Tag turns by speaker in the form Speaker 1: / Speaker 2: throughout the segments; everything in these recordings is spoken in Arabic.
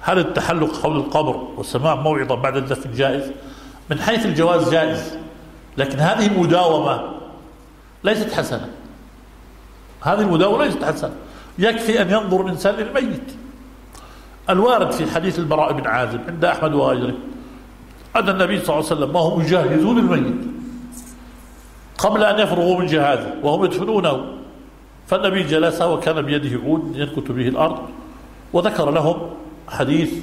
Speaker 1: هل التحلق حول القبر وسماع موعظة بعد الدفن جائز؟ من حيث الجواز جائز، لكن هذه المداومة ليست حسنة. هذه المداومة ليست حسنة. يكفي أن ينظر الإنسان للميت. الوارد في حديث البراء بن عازب عند أحمد وغيره أن النبي صلى الله عليه وسلم وهم يجهزون الميت قبل أن يفرغوا من جهازه وهم يدفنونه، فالنبي جلس وكان بيده عود ينكت به الأرض، وذكر لهم حديث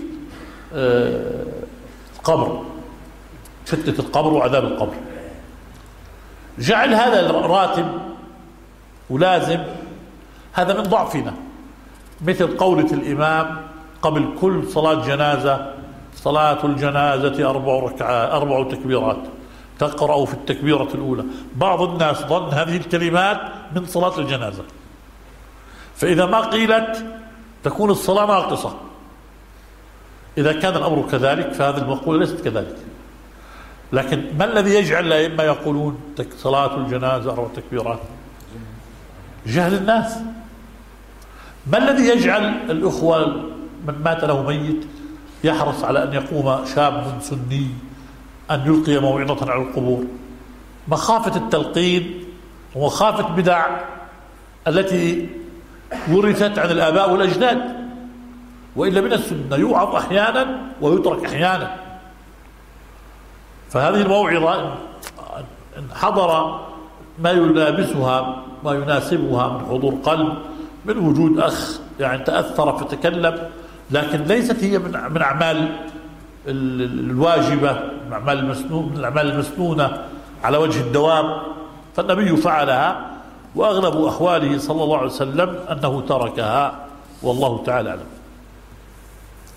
Speaker 1: القبر، فتنة القبر وعذاب القبر. جعل هذا راتب ولازم، هذا من ضعفنا، مثل قولة الإمام قبل كل صلاة جنازة: صلاة الجنازة 4 تكبيرات، تقرأ في التكبيرة الأولى. بعض الناس ظن هذه الكلمات من صلاة الجنازة، فإذا ما قيلت تكون الصلاة ناقصة. إذا كان الأمر كذلك فهذه المقولة ليست كذلك. لكن ما الذي يجعل الأئمة يقولون صلاة الجنازة 4 تكبيرات؟ جهل الناس. ما الذي يجعل الأخوة من مات له ميت يحرص على أن يقوم شاب سني أن يلقي موعظة على القبور؟ مخافة التلقين ومخافة بدع التي ورثت عن الآباء والأجداد، وإلا من السنة يوعظ أحيانا ويترك أحيانا. فهذه الموعظة إن حضر ما يلابسها ما يناسبها من حضور قلب، من وجود أخ يعني تأثر فتكلم، لكن ليست هي من أعمال الواجبة، من الأعمال المسنونة على وجه الدوام، فالنبي فعلها، وأغلب أحواله صلى الله عليه وسلم أنه تركها، والله تعالى أعلم.